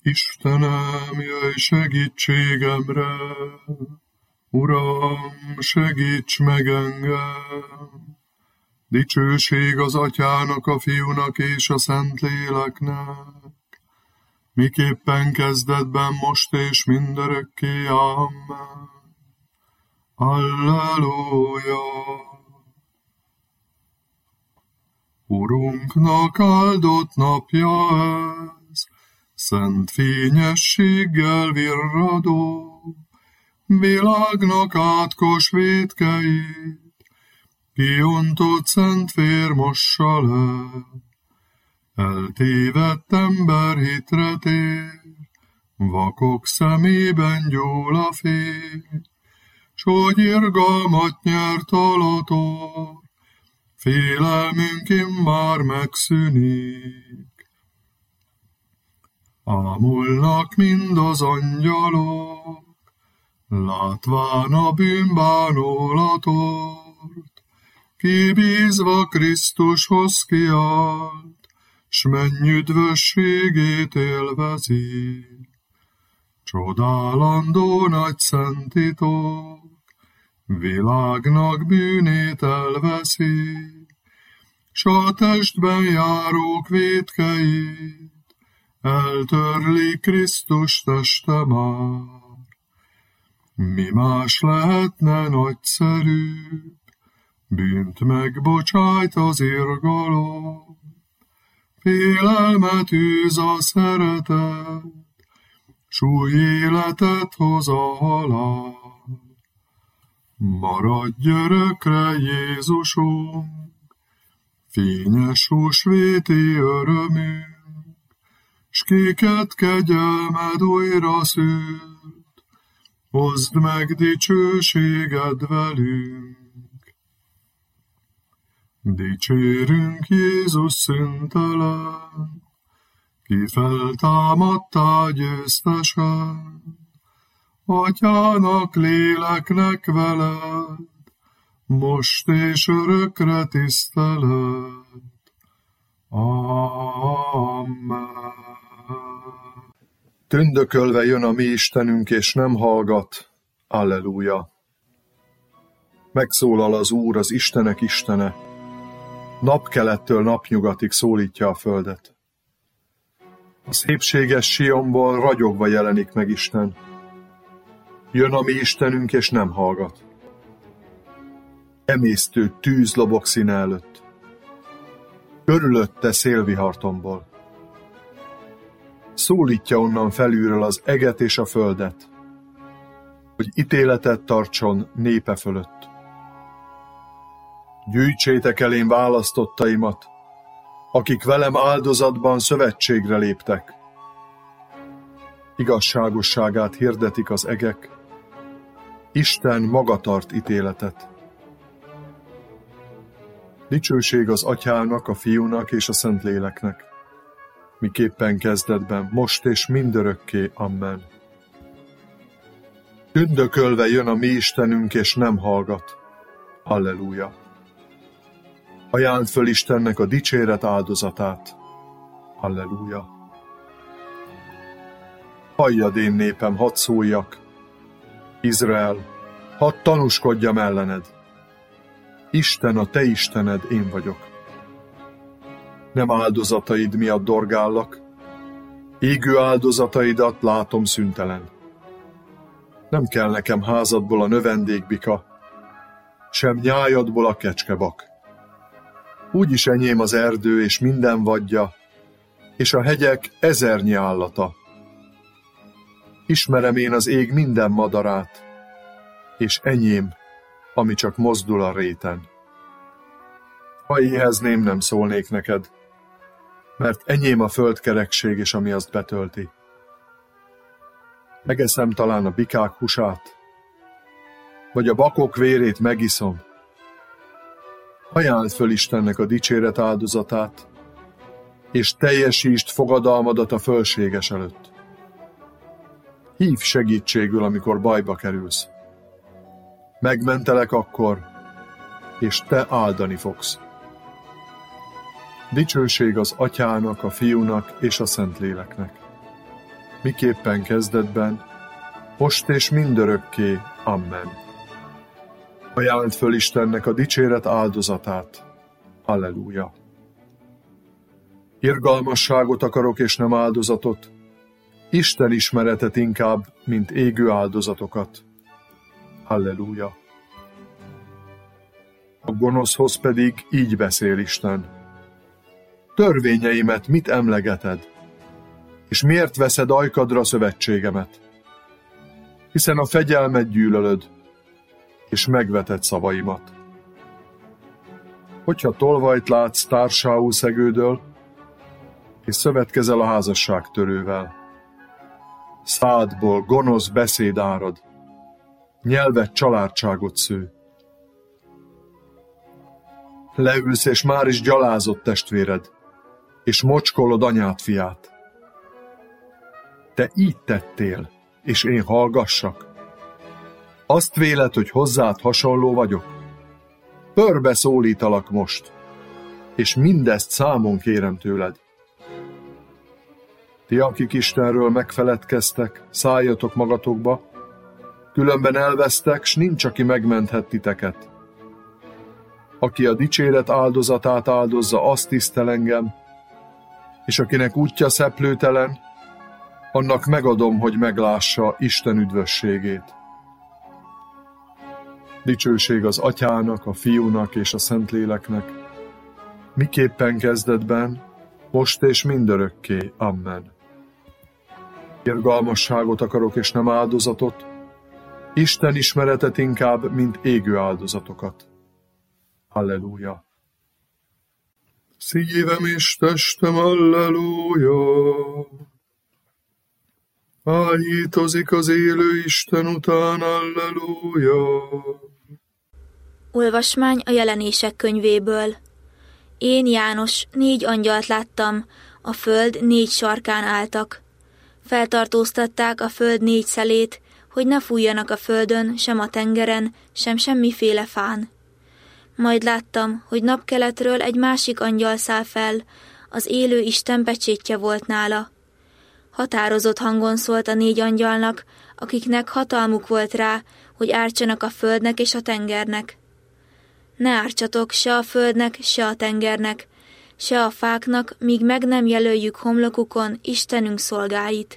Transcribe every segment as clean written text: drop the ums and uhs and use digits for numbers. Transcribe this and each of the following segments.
Istenem, jöjj segítségemre, Uram, segíts meg engem! Dicsőség az Atyának, a Fiúnak és a Szentléleknek, miképpen kezdetben, most és mindörökké. Amen. Halleluja! Urunknak áldott napja ez, szent fényességgel virradó, világnak átkos vétkeit, kiontott szent vér mossa le. Eltévedt ember hitre tér, vakok szemében gyúl a fény, s hogy irgalmat nyert alator, félelmünk immár megszűnik. Ámulnak mind az angyalok, látván a bűnbánulatort, kibízva Krisztushoz kiált, s menny üdvösségét élvezi. Csodálandó nagy szent titok, világnak bűnét elveszi, s a testben járók vétkeit eltörli Krisztus teste már. Mi más lehetne nagyszerűbb, bűnt megbocsájt az irgalom, félelmet űz a szeretet, s új életet hoz a halál. Maradj örökre, Jézusunk, fényes húsvéti örömünk, s kéket kegyelmed újra szült, hozd meg dicsőséged velünk. Dicsérünk Jézus szüntelen, ki feltámadtál győztesen, Atyának, léleknek veled, most és örökre tisztelet. Amen. Tündökölve jön a mi Istenünk, és nem hallgat. Alleluja. Megszólal az Úr, az Istenek Istene, napkelettől napnyugatig szólítja a földet. A szépséges Sionból ragyogva jelenik meg Isten. Jön a mi Istenünk, és nem hallgat. Emésztő tűz lobog színe előtt. Körülötte szélvihartomból. Szólítja onnan felülről az eget és a földet, hogy ítéletet tartson népe fölött. Gyűjtsétek elém választottaimat, akik velem áldozatban szövetségre léptek. Igazságosságát hirdetik az egek, Isten maga tart ítéletet. Dicsőség az Atyának, a Fiúnak és a Szentléleknek, miképpen kezdetben, most és mindörökké. Amen. Tündökölve jön a mi Istenünk, és nem hallgat. Halleluja. Ajáld föl Istennek a dicséret áldozatát. Halleluja. Halljad, én népem, hadd szóljak. Izrael, hadd tanúskodjam ellened. Isten, a te Istened, én vagyok. Nem áldozataid miatt dorgállak, égő áldozataidat látom szüntelen. Nem kell nekem házadból a növendékbika, sem nyájadból a kecskebak. Úgyis enyém az erdő és minden vadja, és a hegyek ezernyi állata. Ismerem én az ég minden madarát, és enyém, ami csak mozdul a réten. Ha éhezném, nem szólnék neked, mert enyém a földkerekség, és ami azt betölti. Megeszem talán a bikák húsát, vagy a bakok vérét megiszom. Ajánld föl Istennek a dicséret áldozatát, és teljesítsd fogadalmadat a fölséges előtt. Hívj segítségül, amikor bajba kerülsz. Megmentelek akkor, és te áldani fogsz. Dicsőség az Atyának, a Fiúnak és a Szentléleknek, miképpen kezdetben, most és mindörökké. Amen. Ajánld föl Istennek a dicséret áldozatát. Halleluja. Irgalmasságot akarok és nem áldozatot, Isten ismeretet inkább, mint égő áldozatokat. Halleluja. A gonoszhoz pedig így beszél Isten. Törvényeimet mit emlegeted, és miért veszed ajkadra szövetségemet? Hiszen a fegyelmet gyűlölöd, és megveted szavaimat. Hogyha tolvajt látsz társául szegődöl, és szövetkezel a házasságtörővel, szádból gonosz beszéd árad, nyelved családságot sző. Leülsz, és már is gyalázott testvéred, és mocskolod anyád fiát. Te így tettél, és én hallgassak? Azt véled, hogy hozzád hasonló vagyok? Pörbe szólítalak most, és mindezt számon kérem tőled. Ti, akik Istenről megfeledkeztek, szálljatok magatokba, különben elvesztek, s nincs, aki megmenthet titeket. Aki a dicséret áldozatát áldozza, azt tisztel engem, és akinek útja szeplőtelen, annak megadom, hogy meglássa Isten üdvösségét. Dicsőség az Atyának, a Fiúnak és a Szentléleknek, miképpen kezdetben, most és mindörökké. Amen. Irgalmasságot akarok és nem áldozatot, Isten ismeretet inkább, mint égő áldozatokat. Halleluja. Szívem és testem, halleluja. Áhítozik az élő Isten után, halleluja. Olvasmány a Jelenések könyvéből. Én, János, 4 angyalt láttam, a föld 4 sarkán álltak. Feltartóztatták a föld 4 szelét, hogy ne fújjanak a földön, sem a tengeren, sem semmiféle fán. Majd láttam, hogy napkeletről egy másik angyal száll fel, az élő Isten pecsétje volt nála. Határozott hangon szólt a 4 angyalnak, akiknek hatalmuk volt rá, hogy ártsanak a földnek és a tengernek. Ne ártsatok se a földnek, se a tengernek, se a fáknak, míg meg nem jelöljük homlokukon Istenünk szolgáit.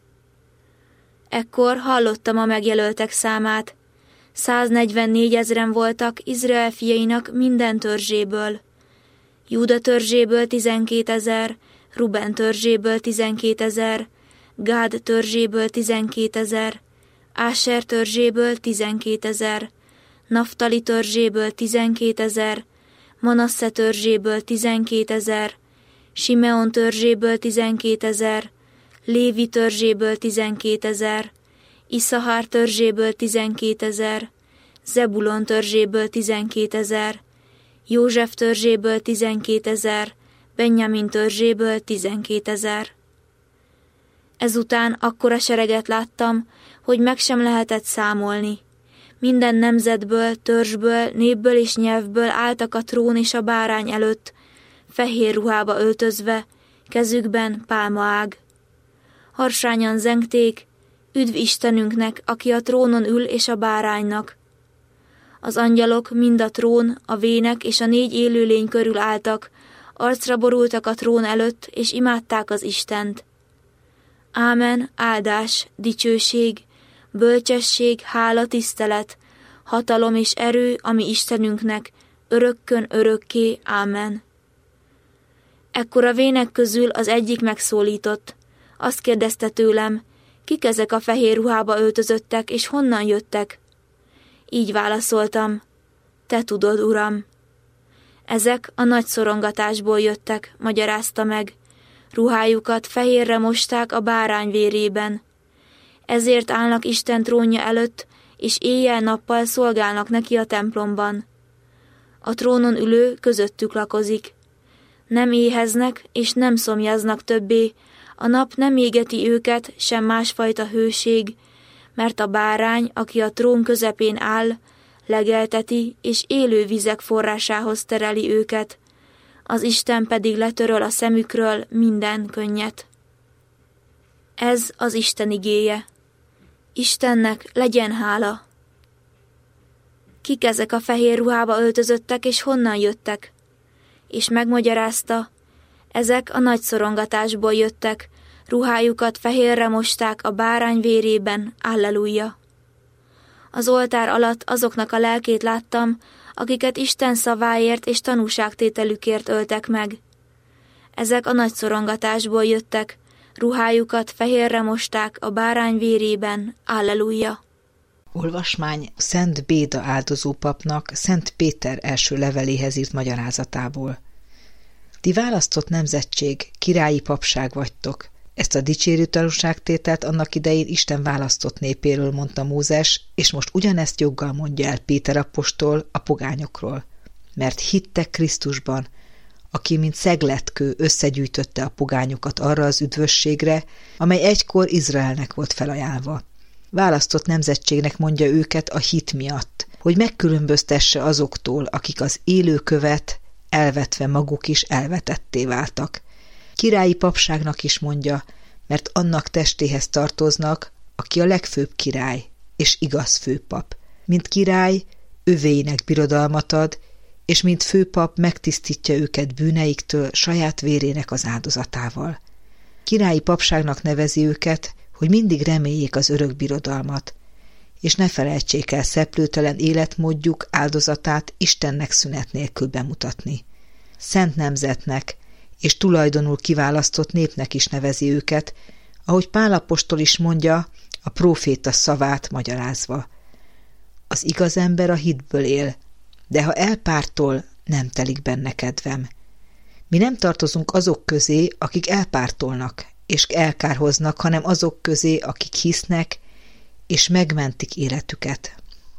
Ekkor hallottam a megjelöltek számát. 144 000 voltak Izrael fiainak minden törzséből. Júda törzséből 12 000, Ruben törzséből 12 000, Gád törzséből 12 000, Áser törzséből 12 000, Naftali törzséből 12 000, Manasse törzséből 12 000, Simeon törzséből 12 000, Lévi törzséből 12 000, Isszahár törzséből 12 000, Zebulon törzséből 12 000, József törzséből 12 000, Benjamin törzséből 12 000. Ezután akkora sereget láttam, hogy meg sem lehetett számolni. Minden nemzetből, törzsből, népből és nyelvből álltak a trón és a bárány előtt, fehér ruhába öltözve, kezükben pálmaág. Harsányan zengték, üdv Istenünknek, aki a trónon ül, és a báránynak. Az angyalok mind a trón, a vének és a 4 élőlény körül álltak, arcra borultak a trón előtt, és imádták az Istent. Ámen, áldás, dicsőség, bölcsesség, hála, tisztelet, hatalom és erő, ami Istenünknek, örökkön örökké. Ámen. Ekkor a vének közül az egyik megszólított. Azt kérdezte tőlem, kik ezek a fehér ruhába öltözöttek, és honnan jöttek? Így válaszoltam, te tudod, Uram. Ezek a nagy szorongatásból jöttek, magyarázta meg. Ruhájukat fehérre mosták a bárány vérében. Ezért állnak Isten trónja előtt, és éjjel-nappal szolgálnak neki a templomban. A trónon ülő közöttük lakozik. Nem éheznek, és nem szomjaznak többé, a nap nem égeti őket, sem másfajta hőség, mert a bárány, aki a trón közepén áll, legelteti, és élő vizek forrásához tereli őket, az Isten pedig letöröl a szemükről minden könnyet. Ez az Isten igéje. Istennek legyen hála. Kik ezek a fehér ruhába öltözöttek, és honnan jöttek? És megmagyarázta, ezek a nagy szorongatásból jöttek, ruhájukat fehérre mosták a bárány vérében, alleluja. Az oltár alatt azoknak a lelkét láttam, akiket Isten szaváért és tanúságtételükért öltek meg. Ezek a nagy szorongatásból jöttek, ruhájukat fehérre mosták a bárány vérében, alleluja. Olvasmány Szent Béda áldozópapnak Szent Péter első leveléhez írt magyarázatából. Ti választott nemzetség, királyi papság vagytok. Ezt a dicsérő tanúságtételt annak idején Isten választott népéről mondta Mózes, és most ugyanezt joggal mondja el Péter apostol a pogányokról. Mert hittek Krisztusban, aki mint szegletkő összegyűjtötte a pogányokat arra az üdvösségre, amely egykor Izraelnek volt felajánlva. Választott nemzetségnek mondja őket a hit miatt, hogy megkülönböztesse azoktól, akik az élő követ elvetve maguk is elvetetté váltak. Királyi papságnak is mondja, mert annak testéhez tartoznak, aki a legfőbb király és igaz főpap. Mint király, övéinek birodalmat ad, és mint főpap megtisztítja őket bűneiktől saját vérének az áldozatával. Királyi papságnak nevezi őket, hogy mindig reméljék az örök birodalmat, és ne felejtsék el szeplőtelen életmódjuk áldozatát Istennek szünet nélkül bemutatni. Szent nemzetnek és tulajdonul kiválasztott népnek is nevezi őket, ahogy Pál apostol is mondja, a próféta szavát magyarázva. Az igaz ember a hitből él, de ha elpártol, nem telik benne kedvem. Mi nem tartozunk azok közé, akik elpártolnak és elkárhoznak, hanem azok közé, akik hisznek és megmentik életüket.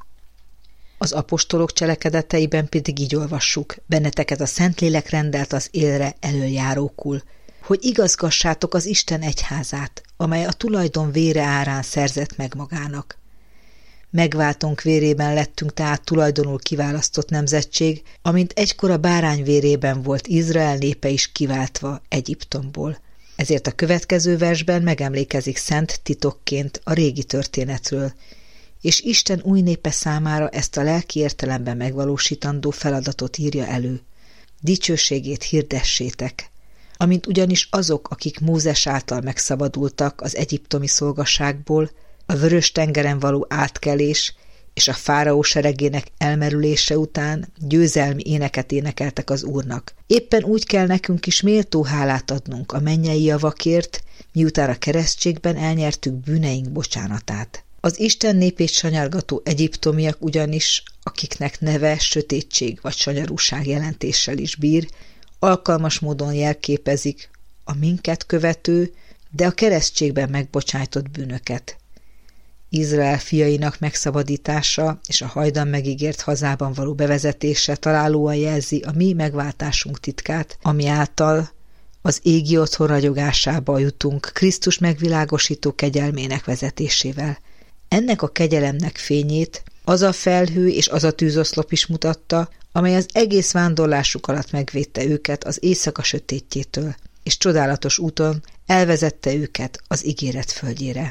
Az apostolok cselekedeteiben pedig így olvassuk, benneteket a Szentlélek rendelt az élre elöljárókul, hogy igazgassátok az Isten egyházát, amely a tulajdon vére árán szerzett meg magának. Megváltónk vérében lettünk tehát tulajdonul kiválasztott nemzetség, amint egykor a bárány vérében volt Izrael népe is kiváltva Egyiptomból. Ezért a következő versben megemlékezik szent titokként a régi történetről, és Isten új népe számára ezt a lelki értelemben megvalósítandó feladatot írja elő. Dicsőségét hirdessétek, amint ugyanis azok, akik Mózes által megszabadultak az egyiptomi szolgaságból, a Vörös-tengeren való átkelés és a fáraó seregének elmerülése után győzelmi éneket énekeltek az Úrnak. Éppen úgy kell nekünk is méltó hálát adnunk a mennyei javakért, miután a keresztségben elnyertük bűneink bocsánatát. Az Isten népét sanyargató egyiptomiak ugyanis, akiknek neve sötétség vagy sanyarúság jelentéssel is bír, alkalmas módon jelképezik a minket követő, de a keresztségben megbocsájtott bűnöket. Izrael fiainak megszabadítása és a hajdan megígért hazában való bevezetése találóan jelzi a mi megváltásunk titkát, ami által az égi otthon ragyogásába jutunk Krisztus megvilágosító kegyelmének vezetésével. Ennek a kegyelemnek fényét az a felhő és az a tűzoszlop is mutatta, amely az egész vándorlásuk alatt megvédte őket az éjszaka sötétjétől, és csodálatos úton elvezette őket az ígéret földjére.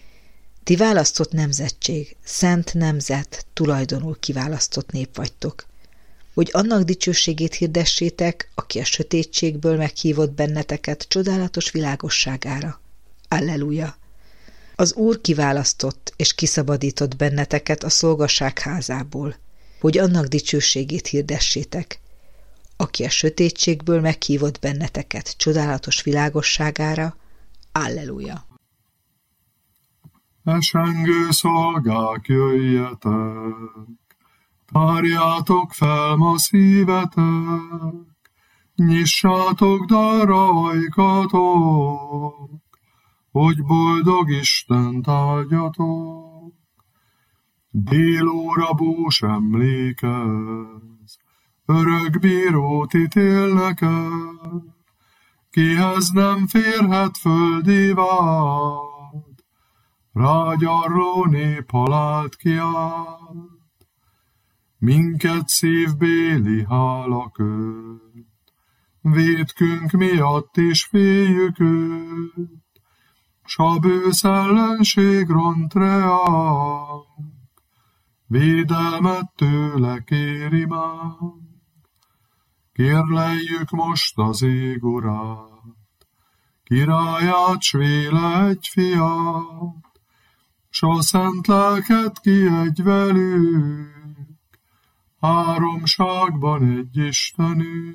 Ti választott nemzetség, szent nemzet, tulajdonul kiválasztott nép vagytok, hogy annak dicsőségét hirdessétek, aki a sötétségből meghívott benneteket csodálatos világosságára. Alleluja! Az Úr kiválasztott és kiszabadított benneteket a szolgaság házából, hogy annak dicsőségét hirdessétek, aki a sötétségből meghívott benneteket csodálatos világosságára. Alleluja! Esengő szolgák, jöjjetek, tárjátok fel ma szívetek, nyissátok darajkatok, hogy boldog Istent áldjatok. Délóra bús emlékez, örök bírót ítélnek el, kihez nem férhet földi vád, rágyarló nép halált kiált, minket szívbéli hála köt, vétkünk miatt is féljük őt, s a bősz ellenség ront reánk, védelmet tőle kéri már. Kérleljük most az ég urát, királyát, s véle egy fiát, s a szent lelket kiadj velük, háromságban egy Istenünk.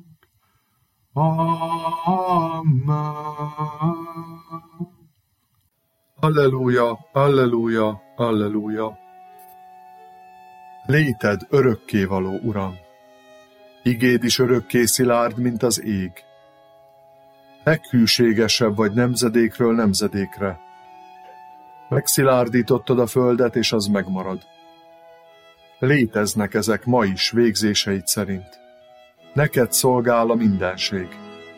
Amen. Alleluja, alleluja, alleluja. Léted örökkévaló, Uram! Igéd is örökké szilárd, mint az ég. Leghűségesebb vagy nemzedékről nemzedékre. Megszilárdítottad a földet, és az megmarad. Léteznek ezek ma is végzéseid szerint. Neked szolgál a mindenség.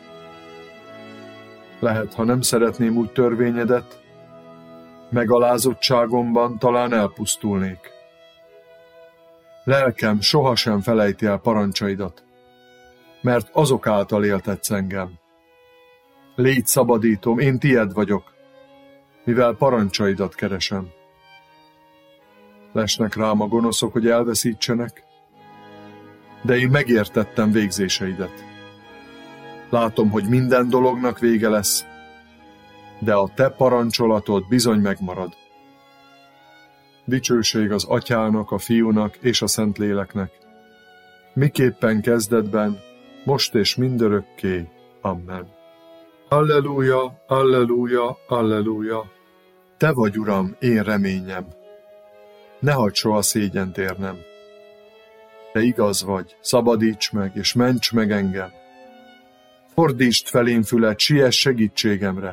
Lehet, ha nem szeretném úgy törvényedet, megalázottságomban talán elpusztulnék. Lelkem sohasem felejti el parancsaidat, mert azok által éltetsz engem. Légy szabadítom, én tied vagyok, mivel parancsaidat keresem. Lesnek rám a gonoszok, hogy elveszítsenek, de én megértettem végzéseidet. Látom, hogy minden dolognak vége lesz, de a te parancsolatod bizony megmarad. Dicsőség az Atyának, a Fiúnak és a Szentléleknek, miképpen kezdetben, most és mindörökké. Amen. Alleluja, alleluja, alleluja. Te vagy, Uram, én reményem. Ne hagyd soha szégyent érnem. Te igaz vagy, szabadíts meg, és ments meg engem. Fordítsd felém fület, siess segítségemre.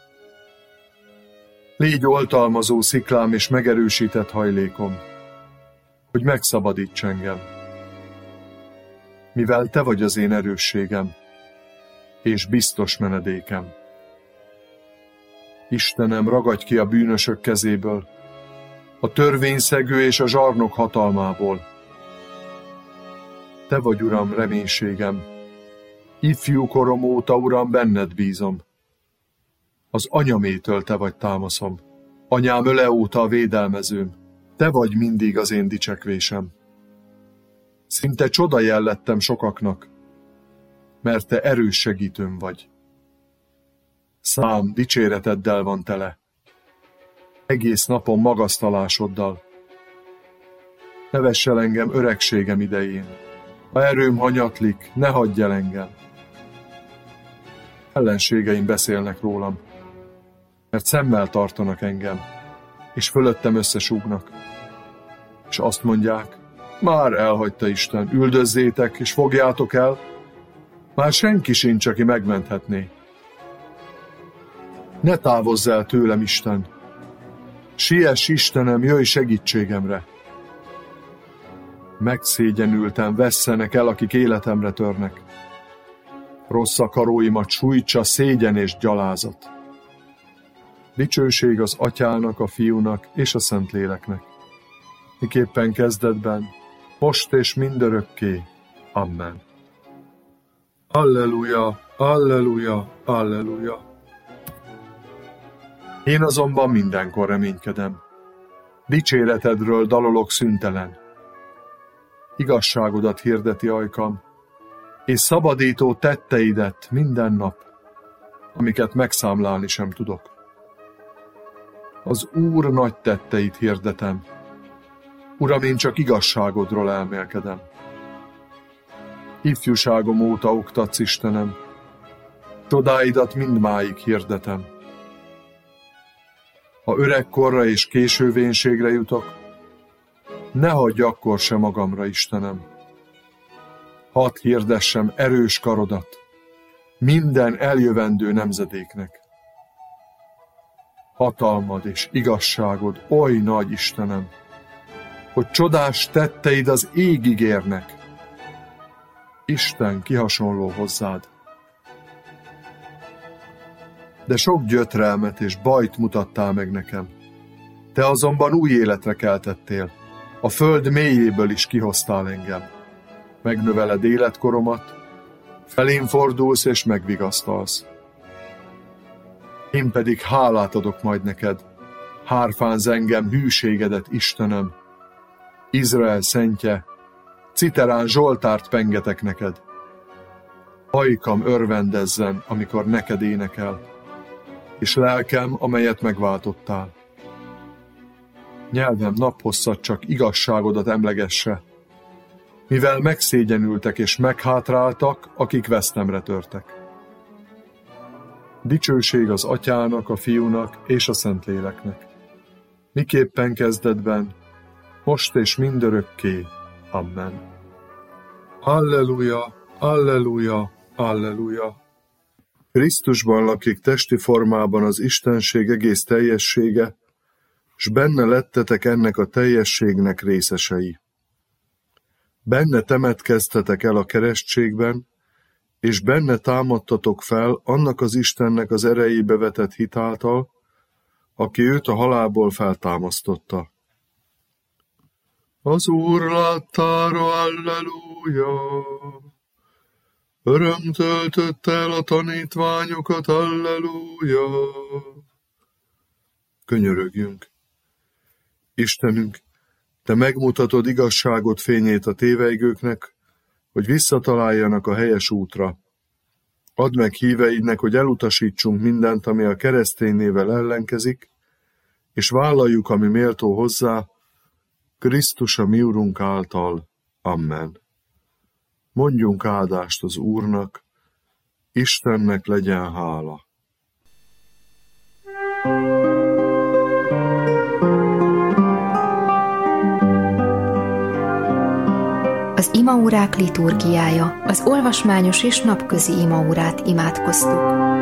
Légy oltalmazó sziklám és megerősített hajlékom, hogy megszabadíts engem. Mivel te vagy az én erősségem, és biztos menedékem. Istenem, ragadj ki a bűnösök kezéből, a törvényszegő és a zsarnok hatalmából. Te vagy, Uram, reménységem. Ifjú korom óta, Uram, benned bízom. Az anyamétől te vagy támaszom. Anyám öle óta a védelmezőm. Te vagy mindig az én dicsekvésem. Szinte csoda jel lettem sokaknak, mert te erős segítőm vagy. Szám dicséreteddel van tele. Egész napon magasztalásoddal. Ne vess el engem öregségem idején. Ha erőm hanyatlik, ne hagyj el engem. Ellenségeim beszélnek rólam, mert szemmel tartanak engem, és fölöttem összesúgnak. És azt mondják, már elhagyta Isten, üldözzétek, és fogjátok el, már senki sincs, aki megmenthetné. Ne távozz el tőlem, Isten! Siess, Istenem, jöjj segítségemre! Megszégyenültem, vesszenek el, akik életemre törnek. Rossz akaróimat sújtsa szégyen és gyalázat. Dicsőség az Atyának, a Fiúnak és a Szentléleknek, miképpen kezdetben, most és mindörökké. Amen. Alleluja, alleluja, alleluja. Én azonban mindenkor reménykedem. Dicséretedről dalolok szüntelen. Igazságodat hirdeti ajkam, és szabadító tetteidet minden nap, amiket megszámlálni sem tudok. Az Úr nagy tetteit hirdetem. Uram, én csak igazságodról elmélkedem. Ifjúságom óta oktatsz, Istenem, csodáidat mindmáig hirdetem. Ha öregkorra és késővénségre jutok, ne hagyj akkor se magamra, Istenem. Hadd hirdessem erős karodat minden eljövendő nemzedéknek. Hatalmad és igazságod oly nagy, Istenem, hogy csodás tetteid az égig érnek. Isten kihasonló hozzád. De sok gyötrelmet és bajt mutattál meg nekem. Te azonban új életre keltettél, a föld mélyéből is kihoztál engem. Megnöveled életkoromat, felém fordulsz és megvigasztalsz. Én pedig hálát adok majd neked, hárfánz engem hűségedet, Istenem. Izrael szentje, citerán zsoltárt pengetek neked. Ajkam örvendezzen, amikor neked énekel, és lelkem, amelyet megváltottál. Nyelvem naphosszat csak igazságodat emlegesse, mivel megszégyenültek és meghátráltak, akik vesztemre törtek. Dicsőség az Atyának, a Fiúnak és a Szentléleknek, miképpen kezdetben, most és mindörökké. Amen. Alleluja, alleluja, alleluja. Krisztusban lakik testi formában az Istenség egész teljessége, s benne lettetek ennek a teljességnek részesei. Benne temetkeztetek el a keresztségben, és benne támadtatok fel annak az Istennek az erejébe vetett hit által, aki őt a halálból feltámasztotta. Az Úr láttára, alleluja! Öröm töltötte el a tanítványokat, alleluja! Könyörögjünk! Istenünk, Te megmutatod igazságod fényét a tévejgőknek, hogy visszataláljanak a helyes útra. Add meg híveidnek, hogy elutasítsunk mindent, ami a keresztény névvel ellenkezik, és vállaljuk, ami méltó hozzá, Krisztus a mi Urunk által. Amen. Mondjunk áldást az Úrnak, Istennek legyen hála. Az imaórák liturgiája, az olvasmányos és napközi imaórát imádkoztuk.